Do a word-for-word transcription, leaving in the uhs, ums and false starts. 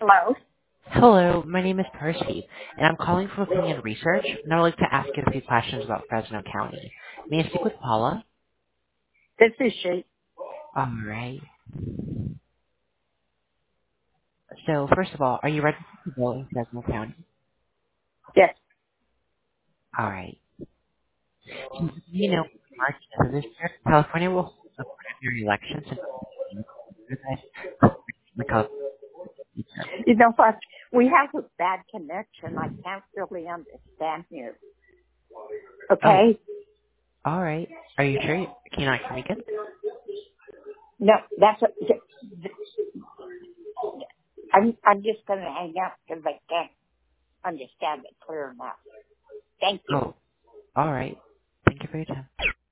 Hello. Hello, my name is Percy, and I'm calling from Opinion Research, and I would like to ask you a few questions about Fresno County. May I speak with Paula? This is she. All right. So, first of all, are you registered to vote in Fresno County? Yes. All right. You know, March of this year, California will hold a primary elections in the You know what? We have a bad connection. I can't really understand you. Oh, Okay? all right. Are you sure? You, can you not hear me good? No, that's a, I'm, I'm just going to hang up because I can't understand it clear enough. Thank you. Oh, all right. Thank you for your time.